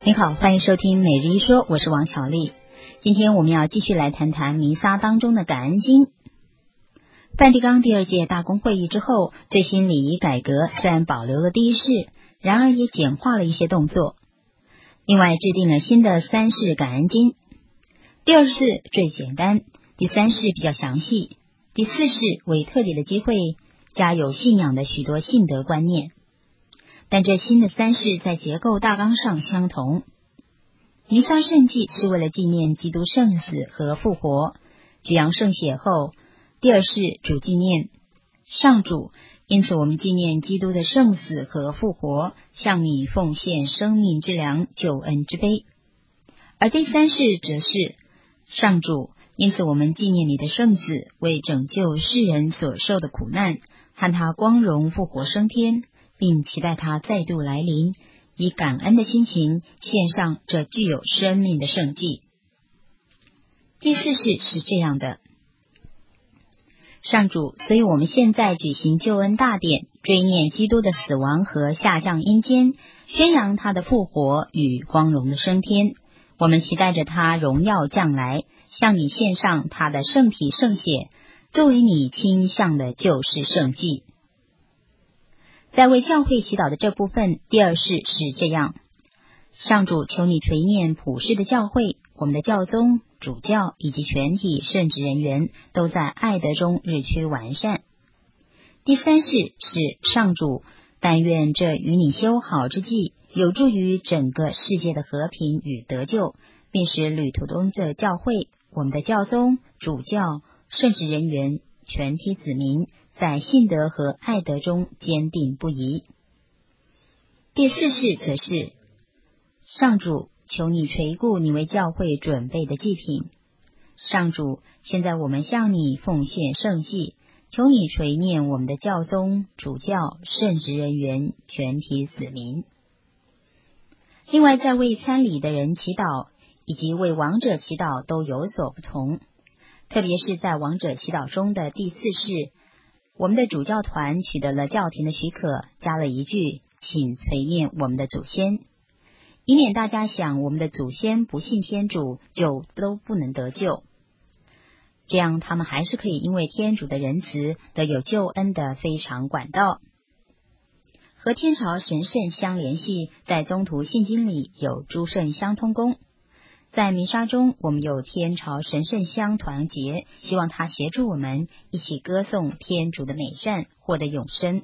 你好，欢迎收听每日一说，我是王巧丽。今天我们要继续来谈谈弥撒当中的感恩经。梵蒂冈第二届大公会议之后，最新礼仪改革虽然保留了第一世，然而也简化了一些动作。另外制定了新的三世感恩经，第二世最简单，第三世比较详细，第四世为特别的机会，加有信仰的许多信德观念。但这新的三世在结构大纲上相同。弥撒圣祭是为了纪念基督圣死和复活，举扬圣血后，第二世主纪念上主，因此我们纪念基督的圣死和复活，向你奉献生命之粮，救恩之杯。而第三世则是上主，因此我们纪念你的圣子为拯救世人所受的苦难，和他光荣复活升天，并期待他再度来临，以感恩的心情献上这具有生命的圣祭。第四世是这样的，上主，所以我们现在举行救恩大典，追念基督的死亡和下降阴间，宣扬他的复活与光荣的升天。我们期待着他荣耀降来，向你献上他的圣体圣血，作为你倾向的救世圣祭。在为教会祈祷的这部分，第二世是这样：上主，求你垂念普世的教会，我们的教宗、主教以及全体圣职人员都在爱德中日趋完善。第三世是上主，但愿这与你修好之际，有助于整个世界的和平与得救，并使旅途中的教会、我们的教宗、主教、圣职人员、全体子民在信德和爱德中坚定不移。第四世则是上主，求你垂顾你为教会准备的祭品。上主，现在我们向你奉献圣祭，求你垂念我们的教宗、主教、圣职人员、全体子民。另外，在为参礼的人祈祷以及为亡者祈祷都有所不同，特别是在亡者祈祷中的第四世，我们的主教团取得了教廷的许可，加了一句，请垂念我们的祖先，以免大家想我们的祖先不信天主就都不能得救，这样他们还是可以因为天主的仁慈得有救恩的非常管道。和天朝神圣相联系，在宗徒信经里有诸圣相通功，在弥撒中我们有天朝神圣相团结，希望他协助我们一起歌颂天主的美善，获得永生。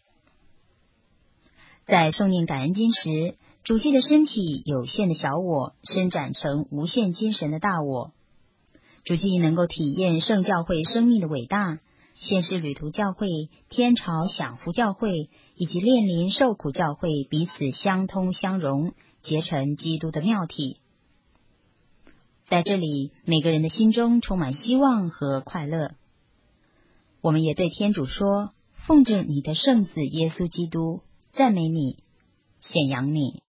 在诵念感恩经时，主祭的身体有限的小我伸展成无限精神的大我，主祭能够体验圣教会生命的伟大，现世旅途教会、天朝享福教会以及炼灵受苦教会彼此相通相融，结成基督的妙体。在这里，每个人的心中充满希望和快乐。我们也对天主说，奉着你的圣子耶稣基督，赞美你，显扬你。